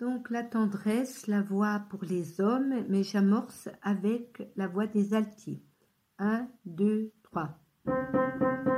Donc la tendresse, la voix pour les hommes, mais j'amorce avec la voix des altiers. 1, 2, 3.